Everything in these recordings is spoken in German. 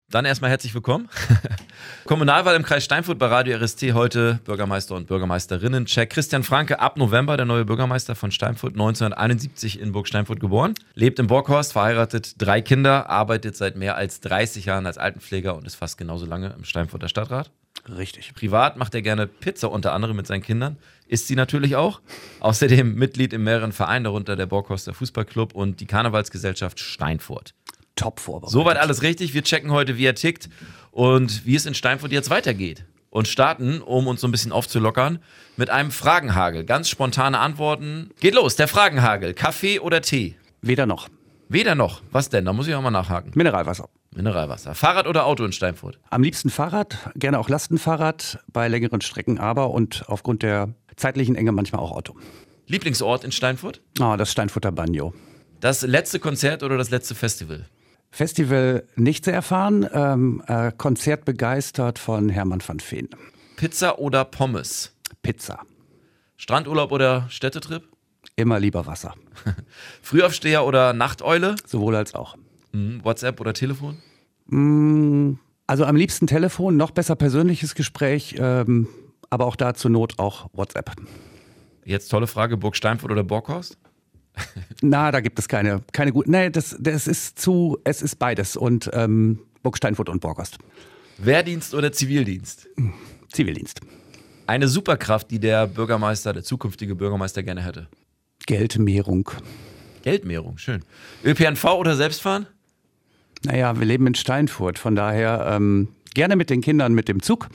Dann erstmal herzlich willkommen. Kommunalwahl im Kreis Steinfurt bei Radio RST. Heute Bürgermeister und Bürgermeisterinnen-Check. Christian Franke, ab November der neue Bürgermeister von Steinfurt, 1971 in Burg Steinfurt geboren. Lebt in Borkhorst, verheiratet, 3 Kinder, arbeitet seit mehr als 30 Jahren als Altenpfleger und ist fast genauso lange im Steinfurter Stadtrat. Richtig. Privat macht er gerne Pizza, unter anderem mit seinen Kindern. Isst sie natürlich auch. Außerdem Mitglied in mehreren Vereinen, darunter der Borkhorster Fußballclub und die Karnevalsgesellschaft Steinfurt. Top vorbereitet. Soweit alles richtig. Wir checken heute, wie er tickt und wie es in Steinfurt jetzt weitergeht. Und starten, um uns so ein bisschen aufzulockern, mit einem Fragenhagel. Ganz spontane Antworten. Geht los, der Fragenhagel. Kaffee oder Tee? Weder noch. Weder noch. Was denn? Da muss ich auch mal nachhaken. Mineralwasser. Mineralwasser. Fahrrad oder Auto in Steinfurt? Am liebsten Fahrrad, gerne auch Lastenfahrrad, bei längeren Strecken aber und aufgrund der zeitlichen Enge manchmal auch Auto. Lieblingsort in Steinfurt? Das Steinfurter Bagno. Das letzte Konzert oder das letzte Festival? Festival nicht sehr erfahren, Konzert begeistert von Hermann van Veen. Pizza oder Pommes? Pizza. Strandurlaub oder Städtetrip? Immer lieber Wasser. Frühaufsteher oder Nachteule? Sowohl als auch. WhatsApp oder Telefon? Also am liebsten Telefon, noch besser persönliches Gespräch, aber auch da zur Not auch WhatsApp. Jetzt tolle Frage, Burg Steinfurt oder Borkhorst? Na, da gibt es keine guten. Nee, es ist beides. Und Burg Steinfurt und Borkhorst. Wehrdienst oder Zivildienst? Zivildienst. Eine Superkraft, die der zukünftige Bürgermeister gerne hätte? Geldmehrung. Geldmehrung, schön. ÖPNV oder Selbstfahren? Naja, wir leben in Steinfurt, von daher gerne mit den Kindern mit dem Zug,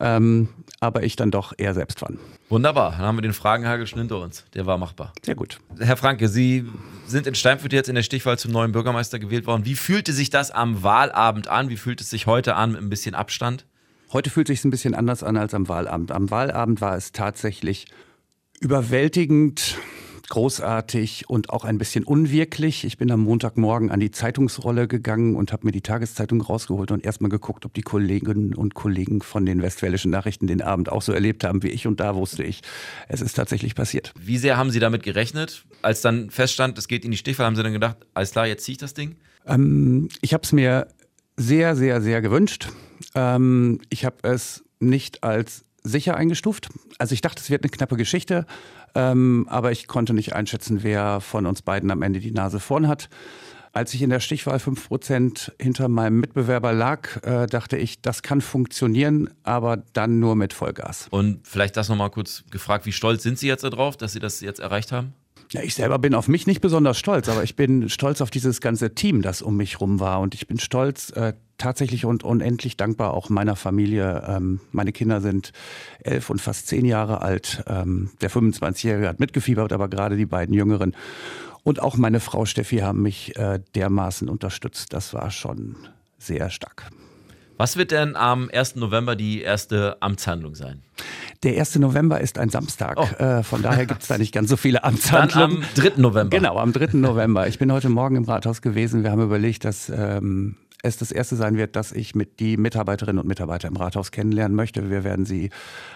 aber ich dann doch eher selbst fahren. Wunderbar, dann haben wir den Fragenhagel schon hinter uns. Der war machbar. Sehr gut. Herr Franke, Sie sind in Steinfurt jetzt in der Stichwahl zum neuen Bürgermeister gewählt worden. Wie fühlte sich das am Wahlabend an? Wie fühlt es sich heute an mit ein bisschen Abstand? Heute fühlt es sich ein bisschen anders an als am Wahlabend. Am Wahlabend war es tatsächlich überwältigend, großartig und auch ein bisschen unwirklich. Ich bin am Montagmorgen an die Zeitungsrolle gegangen und habe mir die Tageszeitung rausgeholt und erstmal geguckt, ob die Kolleginnen und Kollegen von den Westfälischen Nachrichten den Abend auch so erlebt haben wie ich. Und da wusste ich, es ist tatsächlich passiert. Wie sehr haben Sie damit gerechnet? Als dann feststand, es geht in die Stichwahl, haben Sie dann gedacht, alles klar, jetzt ziehe ich das Ding? Ich habe es mir sehr, sehr, sehr gewünscht. Ich habe es nicht als sicher eingestuft. Also ich dachte, es wird eine knappe Geschichte, aber ich konnte nicht einschätzen, wer von uns beiden am Ende die Nase vorn hat. Als ich in der Stichwahl 5% hinter meinem Mitbewerber lag, dachte ich, das kann funktionieren, aber dann nur mit Vollgas. Und vielleicht das nochmal kurz gefragt, wie stolz sind Sie jetzt darauf, dass Sie das jetzt erreicht haben? Ja, ich selber bin auf mich nicht besonders stolz, aber ich bin stolz auf dieses ganze Team, das um mich rum war. Und ich bin stolz, tatsächlich und unendlich dankbar auch meiner Familie. Meine Kinder sind 11 und fast 10 Jahre alt. Der 25-Jährige hat mitgefiebert, aber gerade die beiden Jüngeren. Und auch meine Frau Steffi haben mich dermaßen unterstützt. Das war schon sehr stark. Was wird denn am 1. November die erste Amtshandlung sein? Der 1. November ist ein Samstag. Oh. Von daher gibt es da nicht ganz so viele Amtshandlungen. Dann am 3. November. Genau, am 3. November. Ich bin heute Morgen im Rathaus gewesen. Wir haben überlegt, dass es das erste sein wird, dass ich mit die Mitarbeiterinnen und Mitarbeiter im Rathaus kennenlernen möchte. Wir werden sie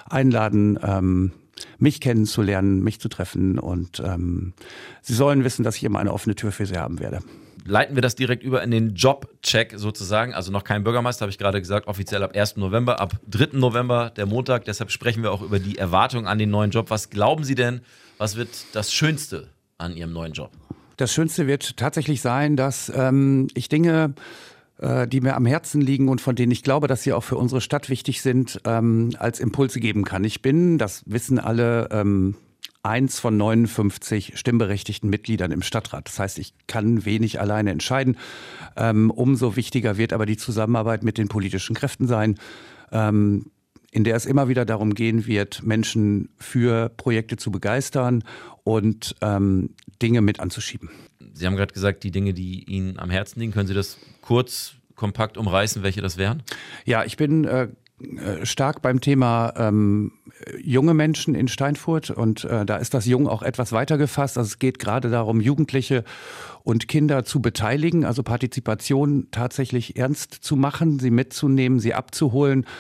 einladen, mich kennenzulernen, mich zu treffen. Und sie sollen wissen, dass ich immer eine offene Tür für sie haben werde. Leiten wir das direkt über in den Jobcheck sozusagen. Also noch kein Bürgermeister, habe ich gerade gesagt, offiziell ab 1. November, ab 3. November, der Montag. Deshalb sprechen wir auch über die Erwartungen an den neuen Job. Was glauben Sie denn, was wird das Schönste an Ihrem neuen Job? Das Schönste wird tatsächlich sein, dass ich Dinge, die mir am Herzen liegen und von denen ich glaube, dass sie auch für unsere Stadt wichtig sind, als Impulse geben kann. Ich bin, das wissen alle, eins von 59 stimmberechtigten Mitgliedern im Stadtrat. Das heißt, ich kann wenig alleine entscheiden. Umso wichtiger wird aber die Zusammenarbeit mit den politischen Kräften sein, in der es immer wieder darum gehen wird, Menschen für Projekte zu begeistern und Dinge mit anzuschieben. Sie haben gerade gesagt, die Dinge, die Ihnen am Herzen liegen. Können Sie das kurz, kompakt umreißen, welche das wären? Ja, ich bin stark beim Thema junge Menschen in Steinfurt und da ist das Jung auch etwas weiter gefasst. Also es geht gerade darum, Jugendliche und Kinder zu beteiligen, also Partizipation tatsächlich ernst zu machen, sie mitzunehmen, sie abzuholen.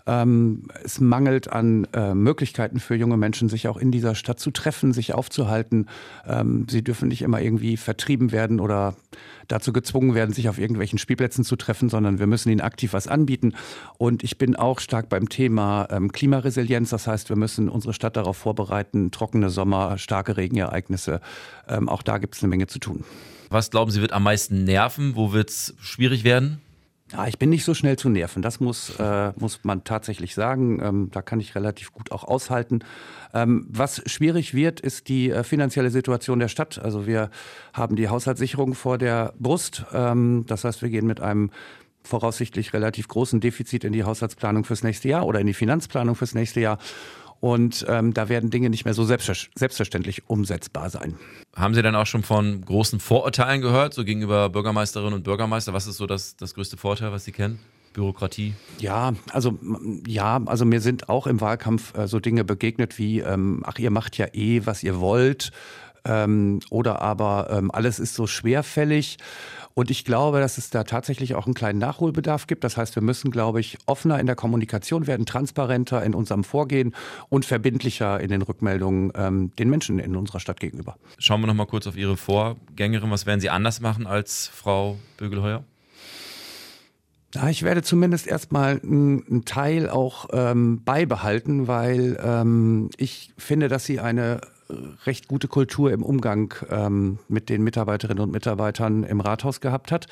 Es mangelt an Möglichkeiten für junge Menschen, sich auch in dieser Stadt zu treffen, sich aufzuhalten. Sie dürfen nicht immer irgendwie vertrieben werden oder dazu gezwungen werden, sich auf irgendwelchen Spielplätzen zu treffen, sondern wir müssen ihnen aktiv was anbieten. Und ich bin auch stark beim Thema Klimaresilienz. Das heißt, wir müssen unsere Stadt darauf vorbereiten, trockene Sommer, starke Regenereignisse. Auch da gibt es eine Menge zu tun. Was glauben Sie, wird am meisten nerven? Wo wird es schwierig werden? Ja, ich bin nicht so schnell zu nerven, das muss man tatsächlich sagen. Da kann ich relativ gut auch aushalten. Was schwierig wird, ist die finanzielle Situation der Stadt. Also wir haben die Haushaltssicherung vor der Brust. Das heißt, wir gehen mit einem voraussichtlich relativ großen Defizit in die Haushaltsplanung fürs nächste Jahr oder in die Finanzplanung fürs nächste Jahr. Und da werden Dinge nicht mehr so selbstverständlich umsetzbar sein. Haben Sie dann auch schon von großen Vorurteilen gehört, so gegenüber Bürgermeisterinnen und Bürgermeister? Was ist so das größte Vorurteil, was Sie kennen? Bürokratie? Ja, also mir sind auch im Wahlkampf so Dinge begegnet wie, ach, ihr macht ja was ihr wollt. Oder aber alles ist so schwerfällig. Und ich glaube, dass es da tatsächlich auch einen kleinen Nachholbedarf gibt. Das heißt, wir müssen, glaube ich, offener in der Kommunikation werden, transparenter in unserem Vorgehen und verbindlicher in den Rückmeldungen den Menschen in unserer Stadt gegenüber. Schauen wir noch mal kurz auf Ihre Vorgängerin. Was werden Sie anders machen als Frau Bögelheuer? Ja, ich werde zumindest erstmal einen Teil auch beibehalten, weil ich finde, dass sie eine recht gute Kultur im Umgang mit den Mitarbeiterinnen und Mitarbeitern im Rathaus gehabt hat.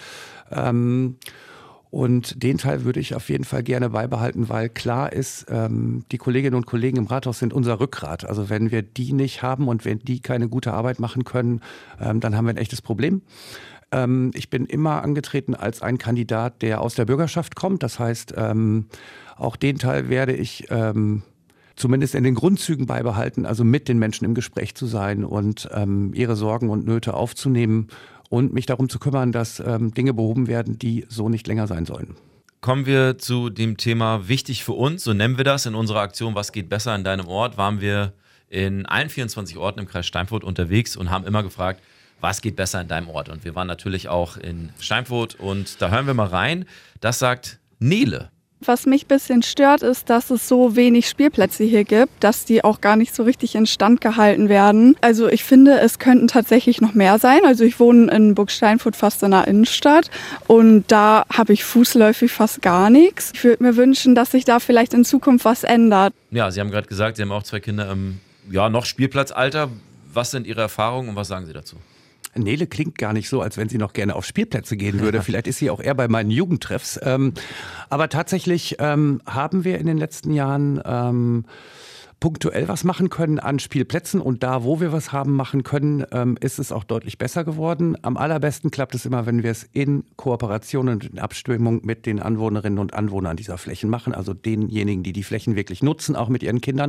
Und den Teil würde ich auf jeden Fall gerne beibehalten, weil klar ist, die Kolleginnen und Kollegen im Rathaus sind unser Rückgrat. Also wenn wir die nicht haben und wenn die keine gute Arbeit machen können, dann haben wir ein echtes Problem. Ich bin immer angetreten als ein Kandidat, der aus der Bürgerschaft kommt. Das heißt, auch den Teil werde ich zumindest in den Grundzügen beibehalten, also mit den Menschen im Gespräch zu sein und ihre Sorgen und Nöte aufzunehmen und mich darum zu kümmern, dass Dinge behoben werden, die so nicht länger sein sollen. Kommen wir zu dem Thema wichtig für uns, so nennen wir das in unserer Aktion Was geht besser in deinem Ort, waren wir in allen 24 Orten im Kreis Steinfurt unterwegs und haben immer gefragt, was geht besser in deinem Ort? Und wir waren natürlich auch in Steinfurt und da hören wir mal rein. Das sagt Nele. Was mich ein bisschen stört, ist, dass es so wenig Spielplätze hier gibt, dass die auch gar nicht so richtig instand gehalten werden. Also ich finde, es könnten tatsächlich noch mehr sein. Also ich wohne in Burg Steinfurt fast in der Innenstadt und da habe ich fußläufig fast gar nichts. Ich würde mir wünschen, dass sich da vielleicht in Zukunft was ändert. Ja, Sie haben gerade gesagt, Sie haben auch 2 Kinder im noch Spielplatzalter. Was sind Ihre Erfahrungen und was sagen Sie dazu? Nele klingt gar nicht so, als wenn sie noch gerne auf Spielplätze gehen würde. Vielleicht ist sie auch eher bei meinen Jugendtreffs. Aber tatsächlich haben wir in den letzten Jahren punktuell was machen können an Spielplätzen. Und da, wo wir was haben machen können, ist es auch deutlich besser geworden. Am allerbesten klappt es immer, wenn wir es in Kooperation und in Abstimmung mit den Anwohnerinnen und Anwohnern dieser Flächen machen. Also denjenigen, die die Flächen wirklich nutzen, auch mit ihren Kindern.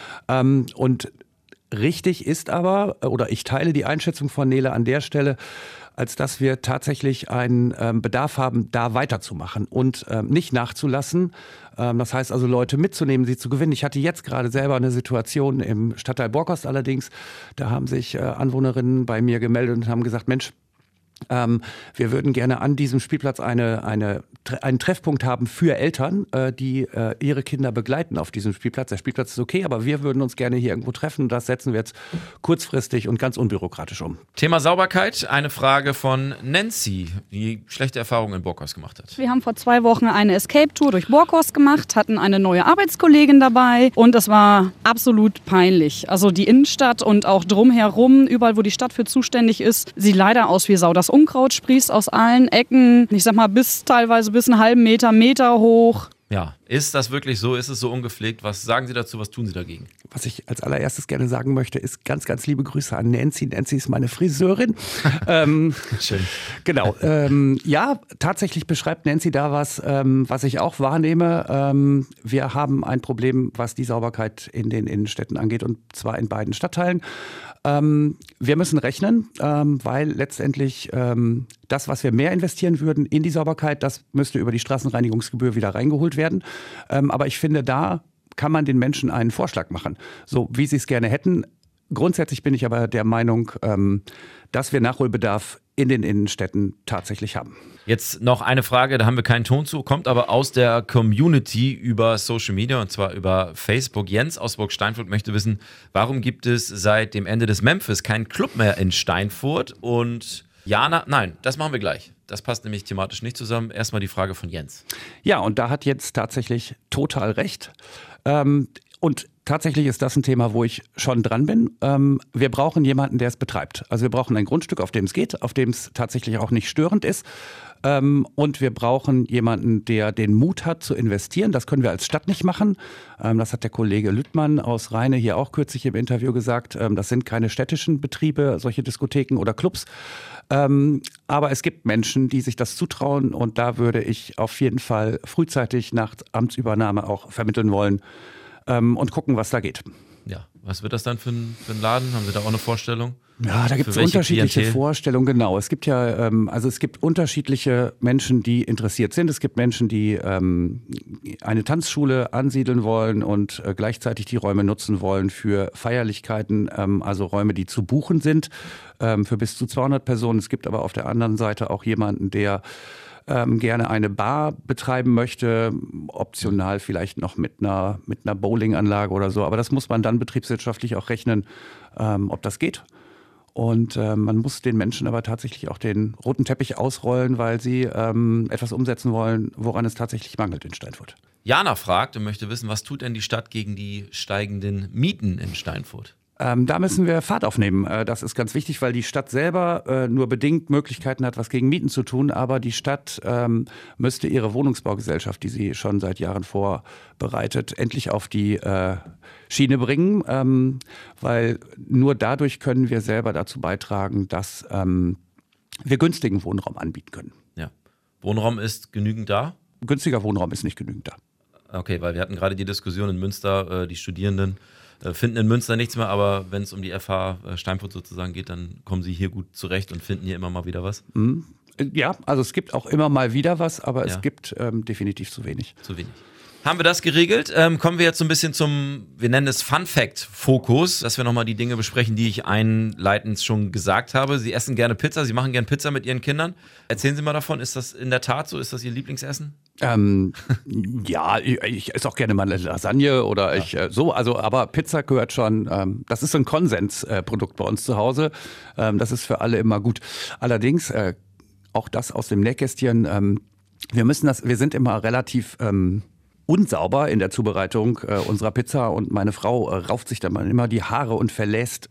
Und richtig ist aber, oder ich teile die Einschätzung von Nele an der Stelle, als dass wir tatsächlich einen Bedarf haben, da weiterzumachen und nicht nachzulassen. Das heißt also, Leute mitzunehmen, sie zu gewinnen. Ich hatte jetzt gerade selber eine Situation im Stadtteil Borkhorst allerdings. Da haben sich Anwohnerinnen bei mir gemeldet und haben gesagt, Mensch, wir würden gerne an diesem Spielplatz einen Treffpunkt haben für Eltern, die ihre Kinder begleiten auf diesem Spielplatz. Der Spielplatz ist okay, aber wir würden uns gerne hier irgendwo treffen. Das setzen wir jetzt kurzfristig und ganz unbürokratisch um. Thema Sauberkeit, eine Frage von Nancy, die schlechte Erfahrungen in Borkhorst gemacht hat. Wir haben vor 2 Wochen eine Escape-Tour durch Borkhorst gemacht, hatten eine neue Arbeitskollegin dabei und es war absolut peinlich. Also die Innenstadt und auch drumherum, überall wo die Stadt für zuständig ist, sieht leider aus wie Sau. Das Unkraut sprießt aus allen Ecken, ich sag mal teilweise bis einen halben Meter hoch. Ja, ist das wirklich so? Ist es so ungepflegt? Was sagen Sie dazu? Was tun Sie dagegen? Was ich als allererstes gerne sagen möchte, ist ganz, ganz liebe Grüße an Nancy. Nancy ist meine Friseurin. Schön. Genau. Ja, tatsächlich beschreibt Nancy da was ich auch wahrnehme. Wir haben ein Problem, was die Sauberkeit in den Innenstädten angeht, und zwar in beiden Stadtteilen. Wir müssen rechnen, weil letztendlich das, was wir mehr investieren würden in die Sauberkeit, das müsste über die Straßenreinigungsgebühr wieder reingeholt werden. Aber ich finde, da kann man den Menschen einen Vorschlag machen, so wie sie es gerne hätten. Grundsätzlich bin ich aber der Meinung, dass wir Nachholbedarf in den Innenstädten tatsächlich haben. Jetzt noch eine Frage, da haben wir keinen Ton zu, kommt aber aus der Community über Social Media und zwar über Facebook. Jens aus Burg Steinfurt möchte wissen, warum gibt es seit dem Ende des Memphis keinen Club mehr in Steinfurt? Und Jana, nein, das machen wir gleich. Das passt nämlich thematisch nicht zusammen. Erstmal die Frage von Jens. Ja, und da hat Jens tatsächlich total recht. Und tatsächlich ist das ein Thema, wo ich schon dran bin. Wir brauchen jemanden, der es betreibt. Also wir brauchen ein Grundstück, auf dem es geht, auf dem es tatsächlich auch nicht störend ist. Und wir brauchen jemanden, der den Mut hat zu investieren. Das können wir als Stadt nicht machen. Das hat der Kollege Lüttmann aus Rheine hier auch kürzlich im Interview gesagt. Das sind keine städtischen Betriebe, solche Diskotheken oder Clubs. Aber es gibt Menschen, die sich das zutrauen. Und da würde ich auf jeden Fall frühzeitig nach Amtsübernahme auch vermitteln wollen und gucken, was da geht. Ja, was wird das dann für ein Laden? Haben Sie da auch eine Vorstellung? Ja, da gibt es unterschiedliche Vorstellungen, genau. Es gibt ja, es gibt unterschiedliche Menschen, die interessiert sind. Es gibt Menschen, die eine Tanzschule ansiedeln wollen und gleichzeitig die Räume nutzen wollen für Feierlichkeiten, also Räume, die zu buchen sind, für bis zu 200 Personen. Es gibt aber auf der anderen Seite auch jemanden, der gerne eine Bar betreiben möchte, optional vielleicht noch mit einer Bowlinganlage oder so. Aber das muss man dann betriebswirtschaftlich auch rechnen, ob das geht. Und man muss den Menschen aber tatsächlich auch den roten Teppich ausrollen, weil sie etwas umsetzen wollen, woran es tatsächlich mangelt in Steinfurt. Jana fragt und möchte wissen, was tut denn die Stadt gegen die steigenden Mieten in Steinfurt? Da müssen wir Fahrt aufnehmen. Das ist ganz wichtig, weil die Stadt selber nur bedingt Möglichkeiten hat, was gegen Mieten zu tun. Aber die Stadt müsste ihre Wohnungsbaugesellschaft, die sie schon seit Jahren vorbereitet, endlich auf die Schiene bringen. Weil nur dadurch können wir selber dazu beitragen, dass wir günstigen Wohnraum anbieten können. Ja. Wohnraum ist genügend da? Günstiger Wohnraum ist nicht genügend da. Okay, weil wir hatten gerade die Diskussion in Münster, die Studierenden finden in Münster nichts mehr, aber wenn es um die FH Steinfurt sozusagen geht, dann kommen sie hier gut zurecht und finden hier immer mal wieder was. Ja, also es gibt auch immer mal wieder was, aber es gibt definitiv zu wenig. Zu wenig. Haben wir das geregelt? Kommen wir jetzt so ein bisschen zum, wir nennen es Fun-Fact-Fokus, dass wir nochmal die Dinge besprechen, die ich einleitend schon gesagt habe. Sie essen gerne Pizza, Sie machen gerne Pizza mit Ihren Kindern. Erzählen Sie mal davon, ist das in der Tat so? Ist das Ihr Lieblingsessen? Ja, ich esse auch gerne mal eine Lasagne oder aber Pizza gehört schon, das ist so ein Konsensprodukt bei uns zu Hause. Das ist für alle immer gut. Allerdings, auch das aus dem Nähkästchen, wir sind immer relativ unsauber in der Zubereitung unserer Pizza und meine Frau rauft sich dann immer die Haare und verlässt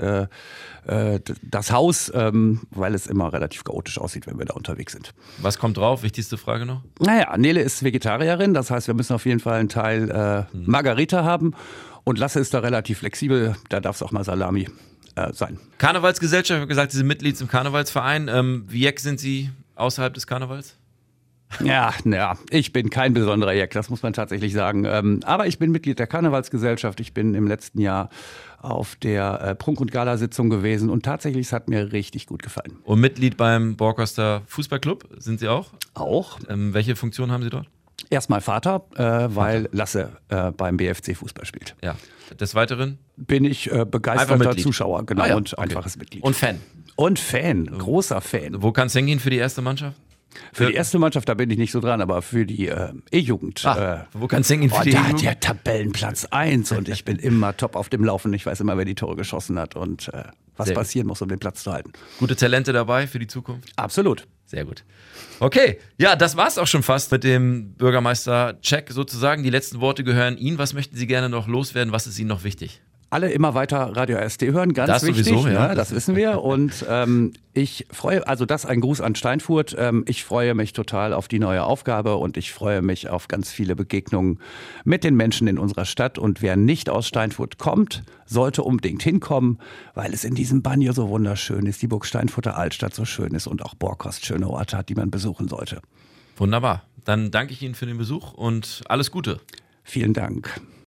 das Haus, weil es immer relativ chaotisch aussieht, wenn wir da unterwegs sind. Was kommt drauf? Wichtigste Frage noch? Naja, Nele ist Vegetarierin, das heißt, wir müssen auf jeden Fall einen Teil Margarita haben und Lasse ist da relativ flexibel, da darf es auch mal Salami sein. Karnevalsgesellschaft, ich habe gesagt, Sie sind Mitglied im Karnevalsverein. Wie Jack sind Sie außerhalb des Karnevals? Ja, ich bin kein besonderer Jack, das muss man tatsächlich sagen. Aber ich bin Mitglied der Karnevalsgesellschaft. Ich bin im letzten Jahr auf der Prunk- und Galasitzung gewesen und tatsächlich, es hat mir richtig gut gefallen. Und Mitglied beim Borkhorster Fußballclub sind Sie auch? Auch. Welche Funktion haben Sie dort? Erstmal Vater, weil Lasse beim BFC Fußball spielt. Ja. Des Weiteren? Bin ich begeisterter Zuschauer, genau, und einfaches Mitglied. Und Fan? Und Fan, großer Fan. Wo kann es hingehen für die erste Mannschaft? Für die erste Mannschaft, da bin ich nicht so dran, aber für die E-Jugend. Wo kann es hingehen für die Da E-Jugend? hat der Tabellenplatz 1 und ich bin immer top auf dem Laufen. Ich weiß immer, wer die Tore geschossen hat und was Sehr passieren muss, um den Platz zu halten. Gute Talente dabei für die Zukunft? Absolut. Sehr gut. Okay, ja, das war's auch schon fast mit dem Bürgermeister-Check sozusagen. Die letzten Worte gehören Ihnen. Was möchten Sie gerne noch loswerden? Was ist Ihnen noch wichtig? Alle immer weiter Radio RST hören, ganz das wichtig, sowieso, ja. Ne? Das wissen wir. Und ich freue, also das ein Gruß an Steinfurt. Ich freue mich total auf die neue Aufgabe und ich freue mich auf ganz viele Begegnungen mit den Menschen in unserer Stadt. Und wer nicht aus Steinfurt kommt, sollte unbedingt hinkommen, weil es in diesem Banjo so wunderschön ist, die Burg Steinfurter Altstadt so schön ist und auch Borkhorst schöne Orte hat, die man besuchen sollte. Wunderbar. Dann danke ich Ihnen für den Besuch und alles Gute. Vielen Dank.